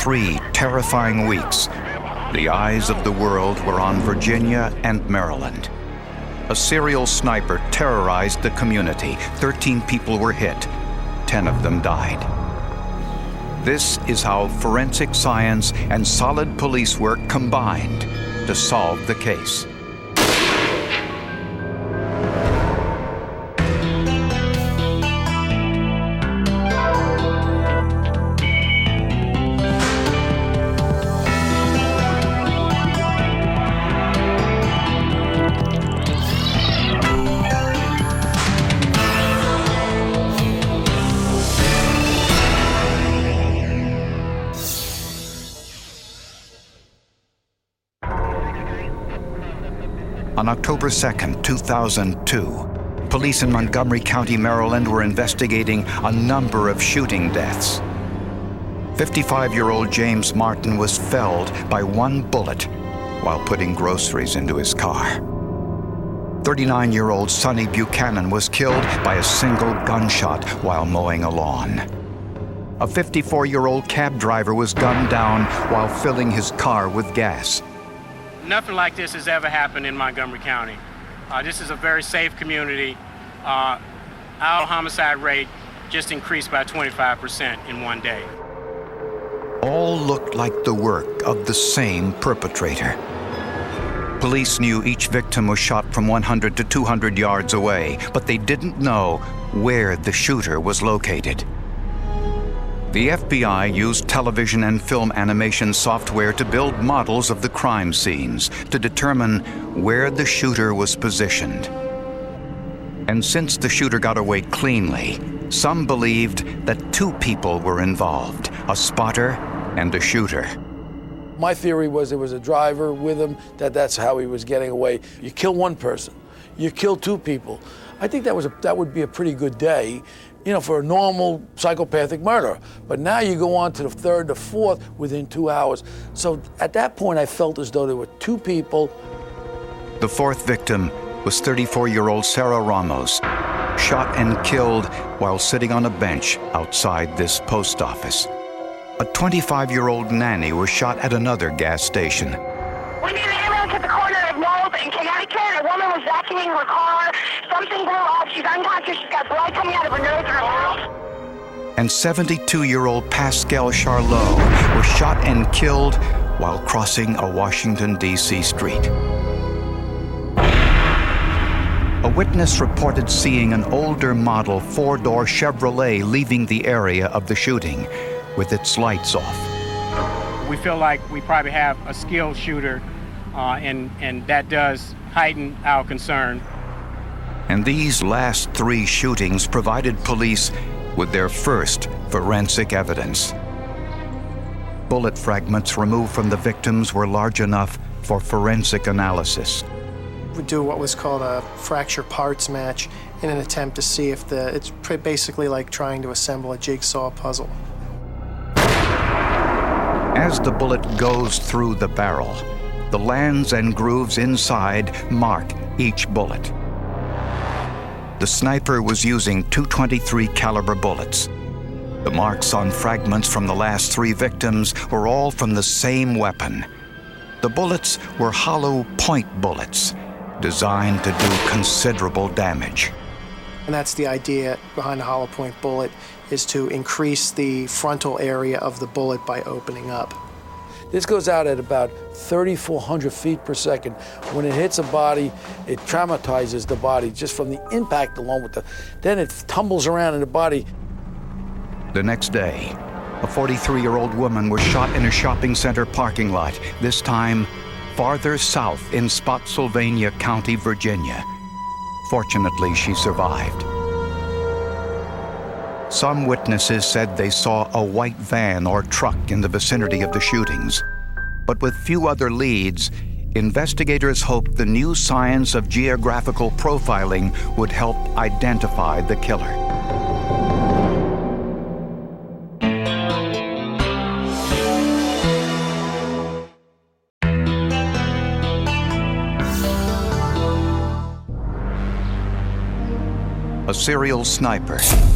3 terrifying weeks, the eyes of the world were on Virginia and Maryland. A serial sniper terrorized the community. 13 people were hit. 10 of them died. This is how forensic science and solid police work combined to solve the case. On October 2nd, 2002, police in Montgomery County, Maryland were investigating a number of shooting deaths. 55-year-old James Martin was felled by one bullet while putting groceries into his car. 39-year-old Sonny Buchanan was killed by a single gunshot while mowing a lawn. A 54-year-old cab driver was gunned down while filling his car with gas. Nothing like this has ever happened in Montgomery County. This is a very safe community. Our homicide rate just increased by 25% in one day. All looked like the work of the same perpetrator. Police knew each victim was shot from 100 to 200 yards away, but they didn't know where the shooter was located. The FBI used television and film animation software to build models of the crime scenes to determine where the shooter was positioned. And since the shooter got away cleanly, some believed that 2 people were involved, a spotter and a shooter. My theory was there was a driver with him, that's how he was getting away. You kill one person, you kill 2 people. I think that would be a pretty good day, for a normal psychopathic murder. But now you go on to the 3rd, the 4th within 2 hours. So at that point, I felt as though there were 2 people. The 4th victim was 34-year-old Sarah Ramos, shot and killed while sitting on a bench outside this post office. A 25-year-old nanny was shot at another gas station. We need an ambulance at the corner of Knowles in Connecticut. A woman was vacuuming her car. Something blew off. She's unconscious. She's got blood coming out of her nose and her mouth. And 72-year-old Pascal Charlot was shot and killed while crossing a Washington, D.C. street. A witness reported seeing an older model 4-door Chevrolet leaving the area of the shooting with its lights off. We feel like we probably have a skilled shooter, and that does heighten our concern. And these last 3 shootings provided police with their first forensic evidence. Bullet fragments removed from the victims were large enough for forensic analysis. We do what was called a fracture parts match in an attempt to see if it's basically like trying to assemble a jigsaw puzzle. As the bullet goes through the barrel, the lands and grooves inside mark each bullet. The sniper was using .223 caliber bullets. The marks on fragments from the last 3 victims were all from the same weapon. The bullets were hollow point bullets, designed to do considerable damage. And that's the idea behind a hollow point bullet, is to increase the frontal area of the bullet by opening up. This goes out at about 3,400 feet per second. When it hits a body, it traumatizes the body just from the impact alone then it tumbles around in the body. The next day, a 43-year-old woman was shot in a shopping center parking lot, this time farther south in Spotsylvania County, Virginia. Fortunately, she survived. Some witnesses said they saw a white van or truck in the vicinity of the shootings. But with few other leads, investigators hoped the new science of geographical profiling would help identify the killer. A serial sniper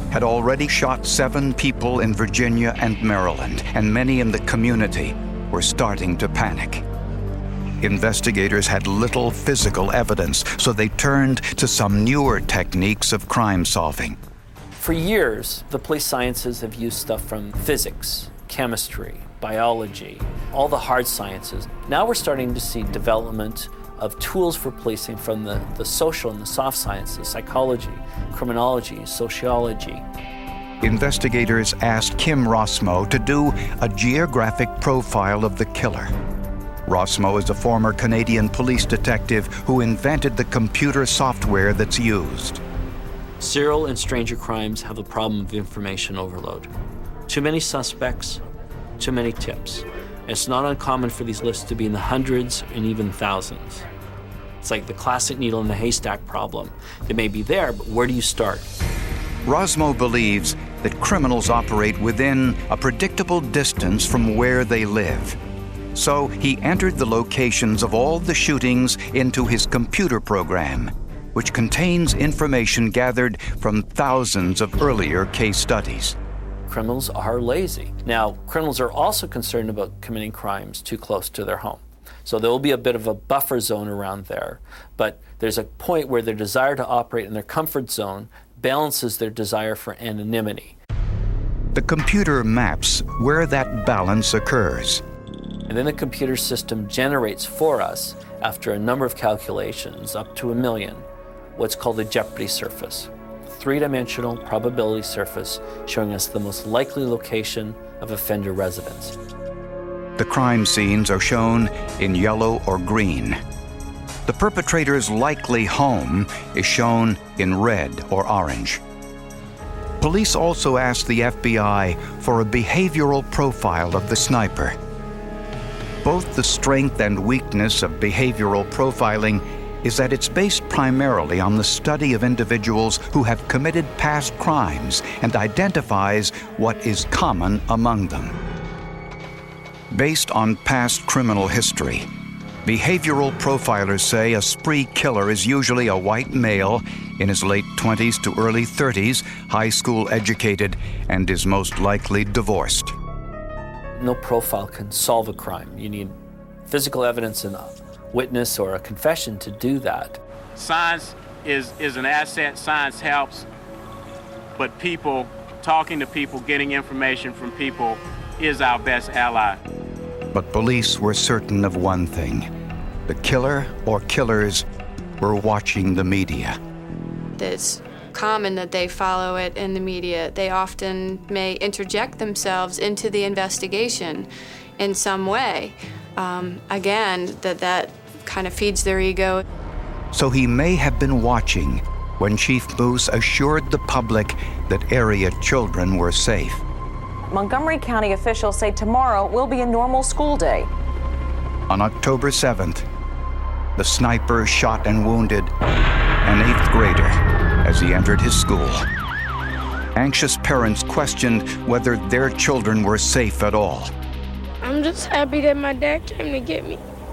had already shot 7 people in Virginia and Maryland, and many in the community were starting to panic. Investigators had little physical evidence, so they turned to some newer techniques of crime solving. For years, the police sciences have used stuff from physics, chemistry, biology, all the hard sciences. Now we're starting to see development of tools for policing from the social and the soft sciences, psychology, criminology, sociology. Investigators asked Kim Rossmo to do a geographic profile of the killer. Rossmo is a former Canadian police detective who invented the computer software that's used. Serial and stranger crimes have the problem of information overload. Too many suspects, too many tips. It's not uncommon for these lists to be in the hundreds and even thousands. It's like the classic needle in the haystack problem. They may be there, but where do you start? Rossmo believes that criminals operate within a predictable distance from where they live. So he entered the locations of all the shootings into his computer program, which contains information gathered from thousands of earlier case studies. Criminals are lazy. Now, criminals are also concerned about committing crimes too close to their home. So there will be a bit of a buffer zone around there, but there's a point where their desire to operate in their comfort zone balances their desire for anonymity. The computer maps where that balance occurs. And then the computer system generates for us, after a number of calculations, up to 1 million, what's called a jeopardy surface. 3-dimensional probability surface showing us the most likely location of offender residence. The crime scenes are shown in yellow or green. The perpetrator's likely home is shown in red or orange. Police also asked the FBI for a behavioral profile of the sniper. Both the strength and weakness of behavioral profiling is that it's based primarily on the study of individuals who have committed past crimes and identifies what is common among them. Based on past criminal history, behavioral profilers say a spree killer is usually a white male in his late 20s to early 30s, high school educated, and is most likely divorced. No profile can solve a crime. You need physical evidence and a witness or a confession to do that. Science is an asset, science helps, but people, talking to people, getting information from people is our best ally. But police were certain of one thing. The killer or killers were watching the media. It's common that they follow it in the media. They often may interject themselves into the investigation in some way. Again, that kind of feeds their ego. So he may have been watching when Chief Moose assured the public that area children were safe. Montgomery County officials say tomorrow will be a normal school day. On October 7th, the sniper shot and wounded an 8th grader as he entered his school. Anxious parents questioned whether their children were safe at all. I'm just happy that my dad came to get me.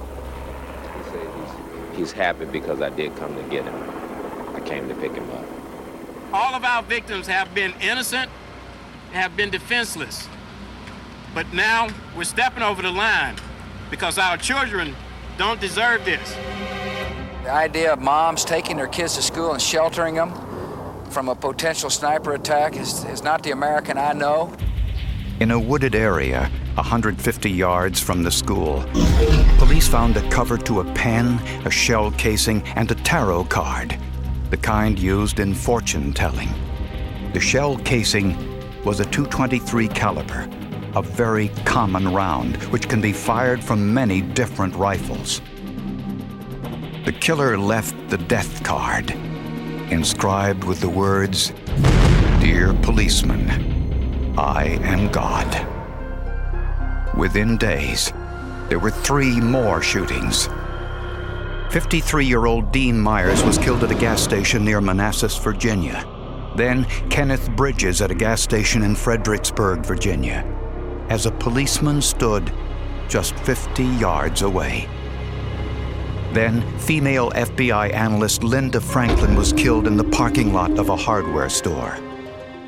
He's happy because I did come to get him. I came to pick him up. All of our victims have been innocent, have been defenseless. But now we're stepping over the line because our children don't deserve this. The idea of moms taking their kids to school and sheltering them from a potential sniper attack is not the American I know. In a wooded area, 150 yards from the school, police found a cover to a pen, a shell casing, and a tarot card, the kind used in fortune-telling. The shell casing was a .223 caliber, a very common round which can be fired from many different rifles. The killer left the death card, inscribed with the words, "Dear policeman, I am God." Within days, there were 3 more shootings. 53-year-old Dean Myers was killed at a gas station near Manassas, Virginia. Then Kenneth Bridges at a gas station in Fredericksburg, Virginia, as a policeman stood just 50 yards away. Then female FBI analyst Linda Franklin was killed in the parking lot of a hardware store.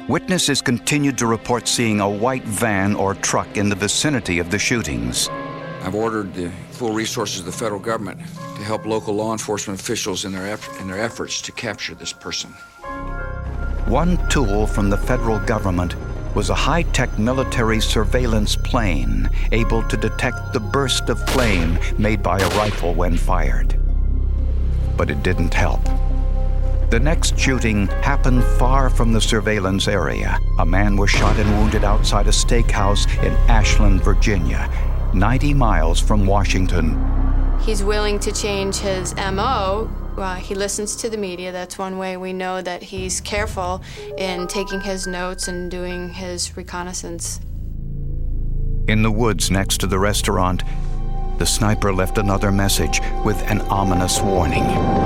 Witnesses continued to report seeing a white van or truck in the vicinity of the shootings. I've ordered the full resources of the federal government to help local law enforcement officials in their efforts to capture this person. One tool from the federal government was a high-tech military surveillance plane able to detect the burst of flame made by a rifle when fired. But it didn't help. The next shooting happened far from the surveillance area. A man was shot and wounded outside a steakhouse in Ashland, Virginia, 90 miles from Washington. He's willing to change his MO. He listens to the media. That's one way we know that he's careful in taking his notes and doing his reconnaissance. In the woods next to the restaurant, the sniper left another message with an ominous warning.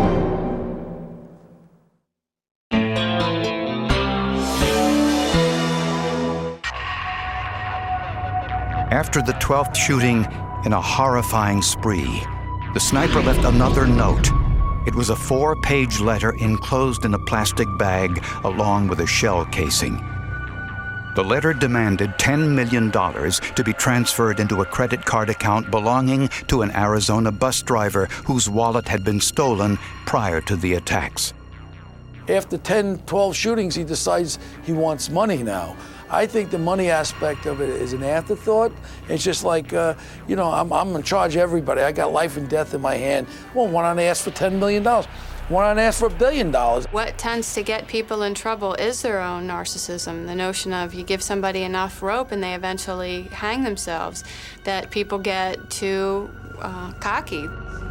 After the 12th shooting in a horrifying spree, the sniper left another note. It was a 4-page letter enclosed in a plastic bag along with a shell casing. The letter demanded $10 million to be transferred into a credit card account belonging to an Arizona bus driver whose wallet had been stolen prior to the attacks. After 10, 12 shootings, he decides he wants money now. I think the money aspect of it is an afterthought. It's just like, I'm in charge of everybody. I got life and death in my hand. Well, why don't I ask for $10 million? Why don't I ask for $1 billion? What tends to get people in trouble is their own narcissism, the notion of you give somebody enough rope and they eventually hang themselves, that people get too cocky.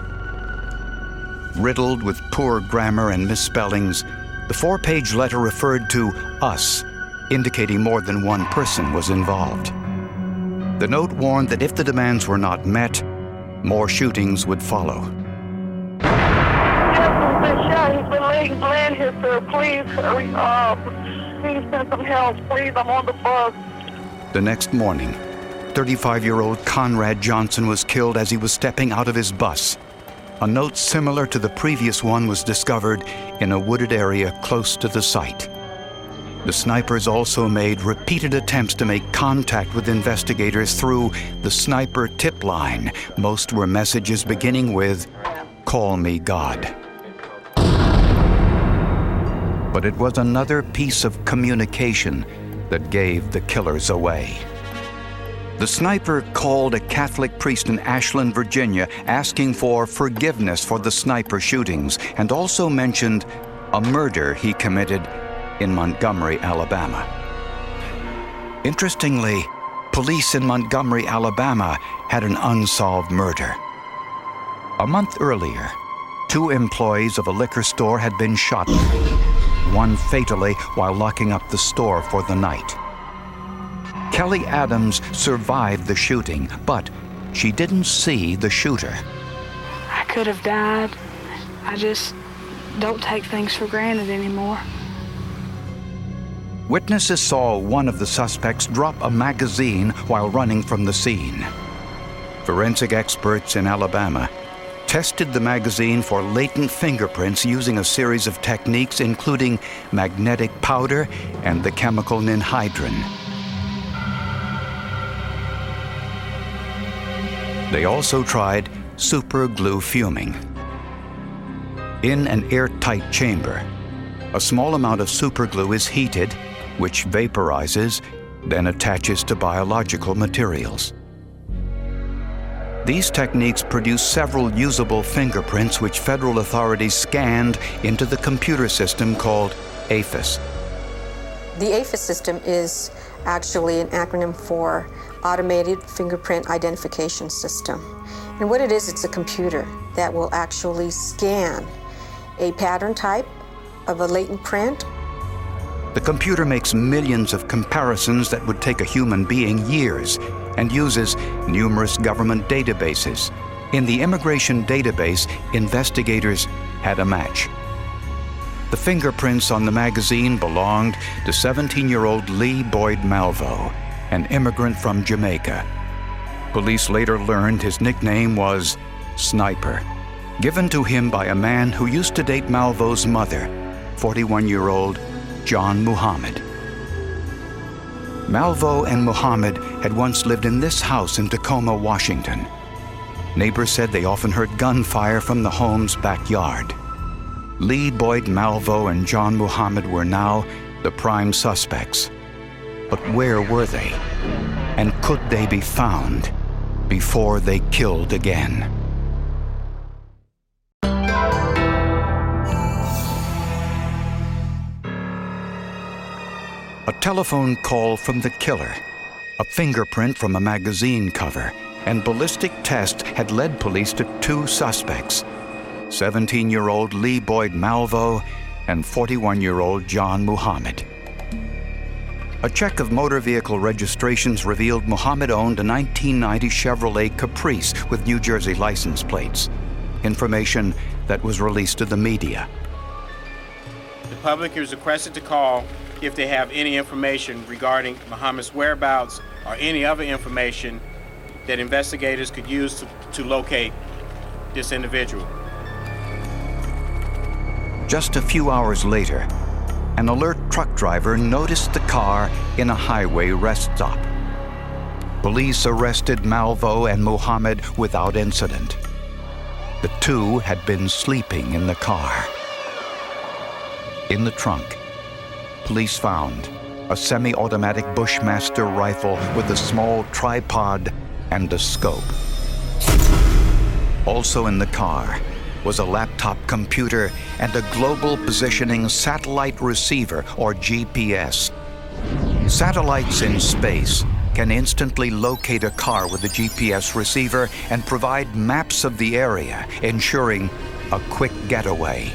Riddled with poor grammar and misspellings, the 4-page letter referred to us, indicating more than one person was involved. The note warned that if the demands were not met, more shootings would follow. He's been laying here, sir. Please hurry up. Please send some help. Please, I'm on the bus. The next morning, 35-year-old Conrad Johnson was killed as he was stepping out of his bus. A note similar to the previous one was discovered in a wooded area close to the site. The snipers also made repeated attempts to make contact with investigators through the sniper tip line. Most were messages beginning with, "Call me God." But it was another piece of communication that gave the killers away. The sniper called a Catholic priest in Ashland, Virginia, asking for forgiveness for the sniper shootings, and also mentioned a murder he committed in Montgomery, Alabama. Interestingly, police in Montgomery, Alabama had an unsolved murder. A month earlier, 2 employees of a liquor store had been shot, one fatally while locking up the store for the night. Kelly Adams survived the shooting, but she didn't see the shooter. I could have died. I just don't take things for granted anymore. Witnesses saw one of the suspects drop a magazine while running from the scene. Forensic experts in Alabama tested the magazine for latent fingerprints using a series of techniques including magnetic powder and the chemical ninhydrin. They also tried super glue fuming. In an airtight chamber, a small amount of super glue is heated, which vaporizes, then attaches to biological materials. These techniques produced several usable fingerprints which federal authorities scanned into the computer system called AFIS. The AFIS system is actually an acronym for Automated Fingerprint Identification System. And what it is, it's a computer that will actually scan a pattern type of a latent print. The computer makes millions of comparisons that would take a human being years and uses numerous government databases. In the immigration database, investigators had a match. The fingerprints on the magazine belonged to 17-year-old Lee Boyd Malvo, an immigrant from Jamaica. Police later learned his nickname was Sniper, given to him by a man who used to date Malvo's mother, 41-year-old John Muhammad. Malvo and Muhammad had once lived in this house in Tacoma, Washington. Neighbors said they often heard gunfire from the home's backyard. Lee Boyd Malvo and John Muhammad were now the prime suspects. But where were they? And could they be found before they killed again? A telephone call from the killer, a fingerprint from a magazine cover, and ballistic tests had led police to two suspects, 17-year-old Lee Boyd Malvo and 41-year-old John Muhammad. A check of motor vehicle registrations revealed Muhammad owned a 1990 Chevrolet Caprice with New Jersey license plates, information that was released to the media. The public is requested to call if they have any information regarding Muhammad's whereabouts or any other information that investigators could use to locate this individual. Just a few hours later, an alert truck driver noticed the car in a highway rest stop. Police arrested Malvo and Muhammad without incident. The two had been sleeping in the car. In the trunk, police found a semi-automatic Bushmaster rifle with a small tripod and a scope. Also in the car was a laptop computer and a global positioning satellite receiver, or GPS. Satellites in space can instantly locate a car with a GPS receiver and provide maps of the area, ensuring a quick getaway.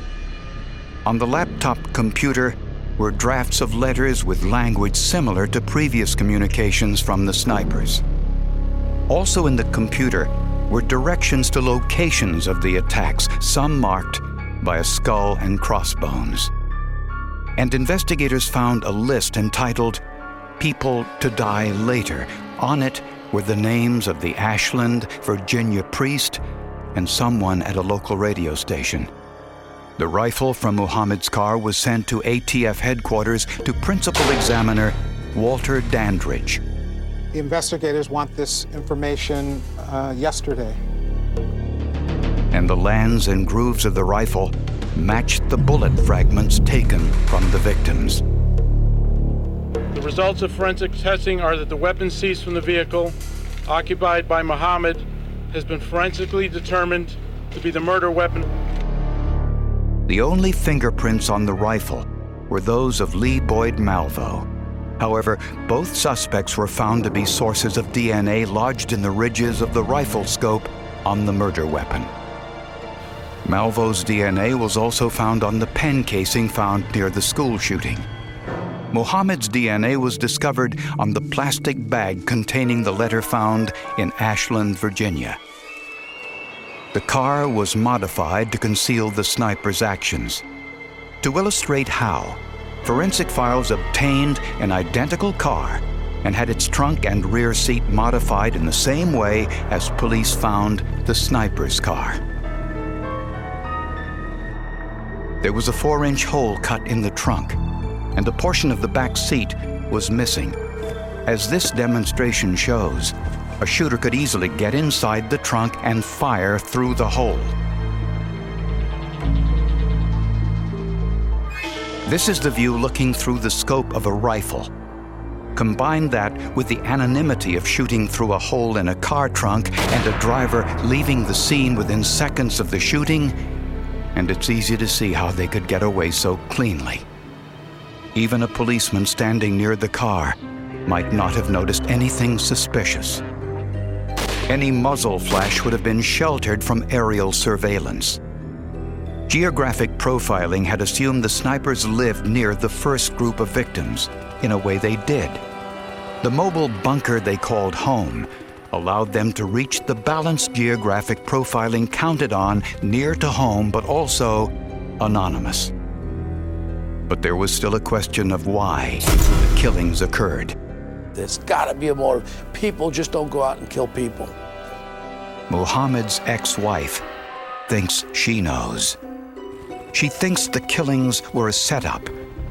On the laptop computer were drafts of letters with language similar to previous communications from the snipers. Also in the computer were directions to locations of the attacks, some marked by a skull and crossbones. And investigators found a list entitled People to Die Later. On it were the names of the Ashland, Virginia priest and someone at a local radio station. The rifle from Muhammad's car was sent to ATF headquarters to Principal Examiner Walter Dandridge. The investigators want this information yesterday. And the lands and grooves of the rifle matched the bullet fragments taken from the victims. The results of forensic testing are that the weapon seized from the vehicle occupied by Muhammad has been forensically determined to be the murder weapon. The only fingerprints on the rifle were those of Lee Boyd Malvo. However, both suspects were found to be sources of DNA lodged in the ridges of the rifle scope on the murder weapon. Malvo's DNA was also found on the pen casing found near the school shooting. Muhammad's DNA was discovered on the plastic bag containing the letter found in Ashland, Virginia. The car was modified to conceal the sniper's actions. To illustrate how, forensic files obtained an identical car and had its trunk and rear seat modified in the same way as police found the sniper's car. There was a 4-inch hole cut in the trunk, and a portion of the back seat was missing. As this demonstration shows, a shooter could easily get inside the trunk and fire through the hole. This is the view looking through the scope of a rifle. Combine that with the anonymity of shooting through a hole in a car trunk and a driver leaving the scene within seconds of the shooting, and it's easy to see how they could get away so cleanly. Even a policeman standing near the car might not have noticed anything suspicious. Any muzzle flash would have been sheltered from aerial surveillance. Geographic profiling had assumed the snipers lived near the first group of victims. In a way, they did. The mobile bunker they called home allowed them to reach the balanced geographic profiling counted on near to home, but also anonymous. But there was still a question of why the killings occurred. There's got to be a motive. People just don't go out and kill people. Muhammad's ex-wife thinks she knows. She thinks the killings were a setup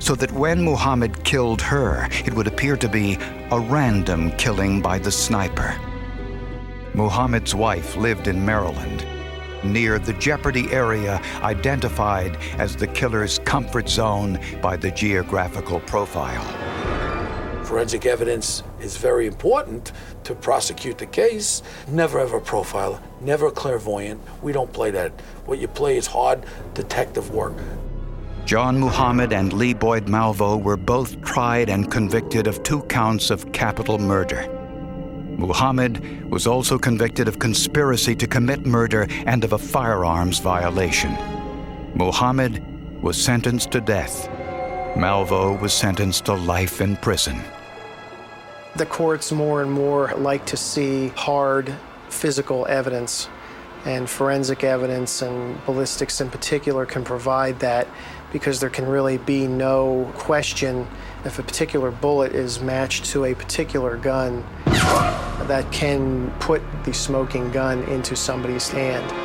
so that when Muhammad killed her, it would appear to be a random killing by the sniper. Muhammad's wife lived in Maryland, near the Jeopardy area identified as the killer's comfort zone by the geographical profile. Forensic evidence is very important to prosecute the case. Never ever a profiler, never a clairvoyant. We don't play that. What you play is hard detective work. John Muhammad and Lee Boyd Malvo were both tried and convicted of 2 counts of capital murder. Muhammad was also convicted of conspiracy to commit murder and of a firearms violation. Muhammad was sentenced to death. Malvo was sentenced to life in prison. The courts more and more like to see hard physical evidence, and forensic evidence and ballistics in particular can provide that, because there can really be no question if a particular bullet is matched to a particular gun that can put the smoking gun into somebody's hand.